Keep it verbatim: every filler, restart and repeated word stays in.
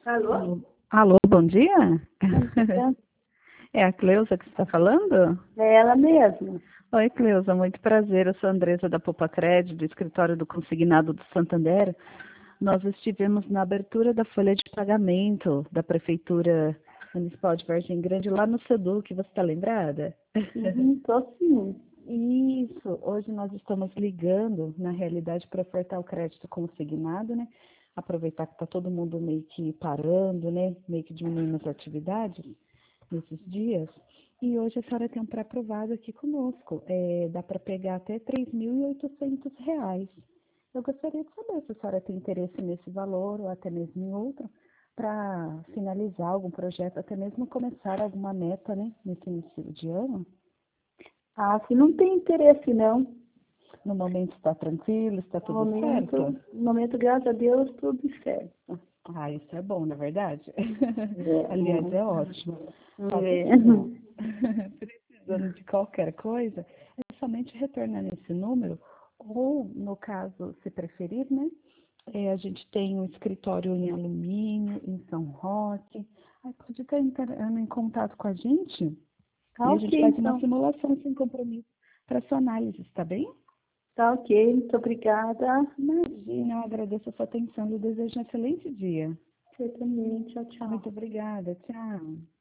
Alô? Alô, Alô, bom dia? Bom dia. É a Cleusa que está falando? É ela mesma. Oi, Cleusa, muito prazer. Eu sou a Andresa da Popa Crédito, do escritório do Consignado do Santander. Nós estivemos na abertura da folha de pagamento da Prefeitura Municipal de Vargem Grande, lá no Seduc. Você está lembrada? Uhum, tô sim. Isso, hoje nós estamos ligando, na realidade, para ofertar o crédito consignado, né? Aproveitar que está todo mundo meio que parando, né? Meio que diminuindo as atividades nesses dias. E hoje a senhora tem um pré-aprovado aqui conosco. É, dá para pegar até três mil e oitocentos reais. Eu gostaria de saber se a senhora tem interesse nesse valor ou até mesmo em outro, para finalizar algum projeto, até mesmo começar alguma meta, né? Nesse início de ano. Ah, se não tem interesse não. No momento está tranquilo, está No tudo certo? momento, no momento, graças a Deus, tudo certo. Ah, isso é bom, na verdade. É, Aliás, é ótimo. Só que é. assim, precisando de qualquer coisa, é somente retornar nesse número, ou, no caso, se preferir, né? É, a gente tem um escritório em alumínio, em São Roque. Aí pode estar entrando em contato com a gente Tá e a ok, gente faz uma então. simulação sem compromisso para sua análise, está bem? Tá ok, muito obrigada. Imagina, eu agradeço a sua atenção e desejo um excelente dia. Você também. Tchau, tchau. Muito obrigada. Tchau.